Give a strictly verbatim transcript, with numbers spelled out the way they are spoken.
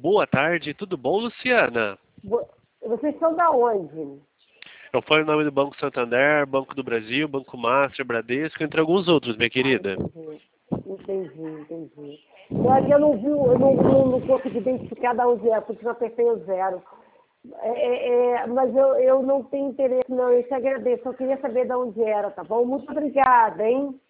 boa tarde, tudo bom, Luciana? Bo- Vocês são da onde? Eu falo em nome do Banco Santander, Banco do Brasil, Banco Master, Bradesco, entre alguns outros, minha Ah, querida. entendi. Entendi, entendi. Eu, eu não vi, eu não, não, não consegui identificar de onde é, porque eu apertei o zero. É, é, é, mas eu, eu não tenho interesse, não. Eu te agradeço. Eu queria saber de onde era, tá bom? Muito obrigada, hein?